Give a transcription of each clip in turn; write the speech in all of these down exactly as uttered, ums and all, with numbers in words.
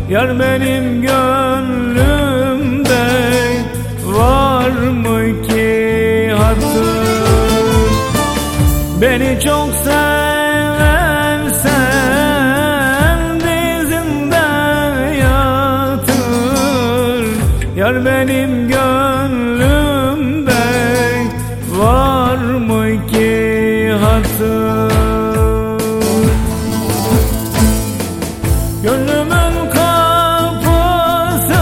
Yar benim gönlümde var mı ki hatır? Beni çok seversen dizimde yatır. Yar benim gönlümde var mı ki hatır? Gönlümün kapısı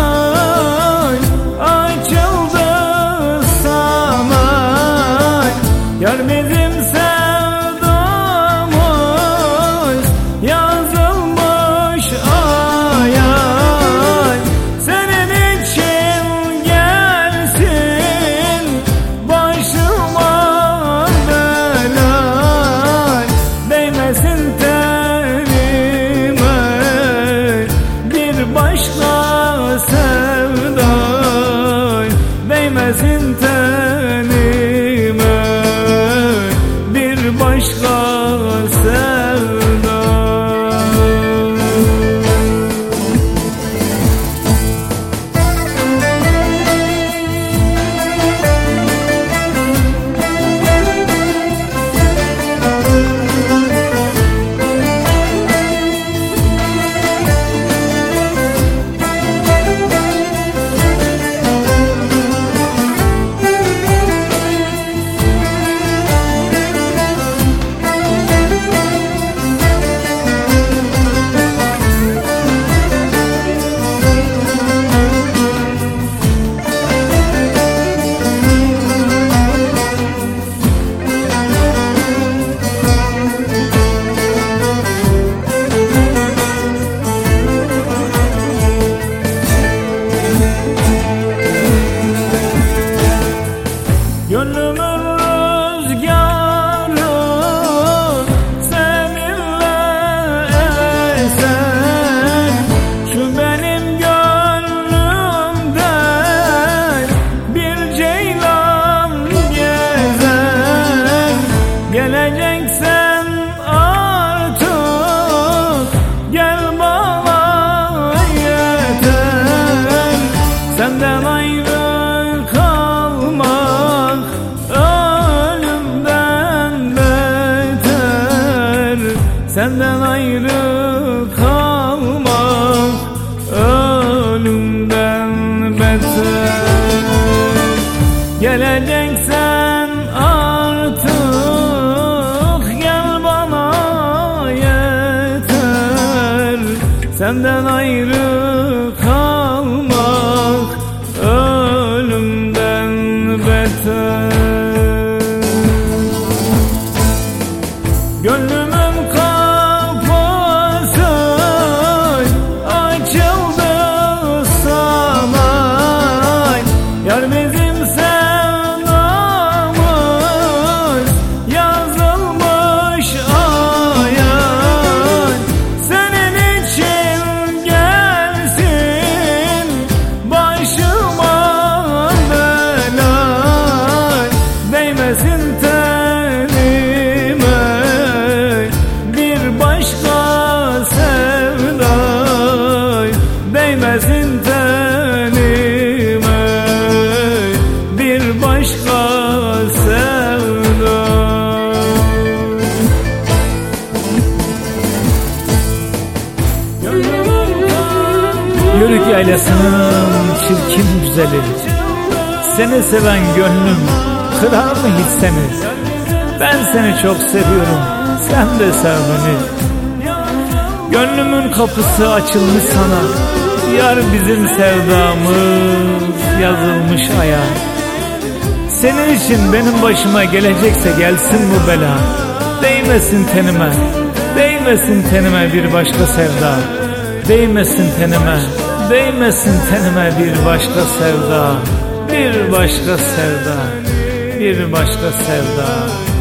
açıldı sana. Yar bizim sevdamız yazılmış ay ay. Senin için gelsin başıma bela, değmesin tenime bir başka sevda, değmesin tenime bir başka sevda. Gönlümün rüzgarı seninle eser. Şu benim gönlümde bir ceylan gezer. Geleceksen artık gel bana yeter. Senden ayrı senden ayrı kalmak ölümden beter. Geleceksen artık gel bana yeter. Senden ayrı kalmak ölümden beter. Gönlümün kapısı açıldı sana. Yar bizim sevdamız yazılmış ay ay. Senin için gelsin başıma bela, değmesin tenime bir başka sevda, değmesin tenime bir başka sevda. Yörük yaylasının çirkin güzeli, seni seven gönlüm kırar mı hiç seni? Ben seni çok seviyorum, sen de sev beni. Gönlümün kapısı açılmış sana. Yar bizim sevdamız yazılmış aya. Senin için benim başıma gelecekse gelsin bu bela. Değmesin tenime, değmesin tenime bir başka sevda. Değmesin tenime, değmesin tenime bir başka sevda. Bir başka sevda, bir başka sevda.